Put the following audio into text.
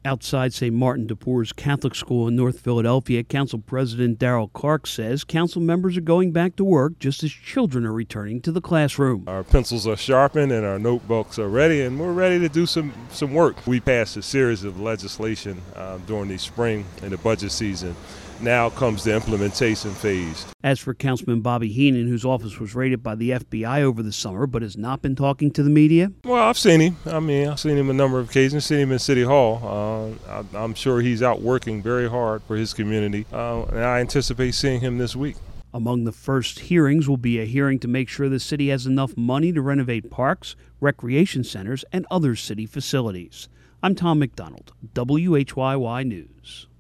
Outside St. Martin de Porres Catholic School in North Philadelphia, Council President Darrell Clark says council members are going back to work just as children are returning to the classroom. Our pencils are sharpened and our notebooks are ready, and we're ready to do some work. We passed a series of legislation during the spring and the budget season. Now comes the implementation phase. As for Councilman Bobby Heenan, whose office was raided by the FBI over the summer but has not been talking to the media. Well, I've seen him. I've seen him a number of occasions. Seen him in City Hall. I'm sure he's out working very hard for his community, and I anticipate seeing him this week. Among the first hearings will be a hearing to make sure the city has enough money to renovate parks, recreation centers, and other city facilities. I'm Tom McDonald, WHYY News.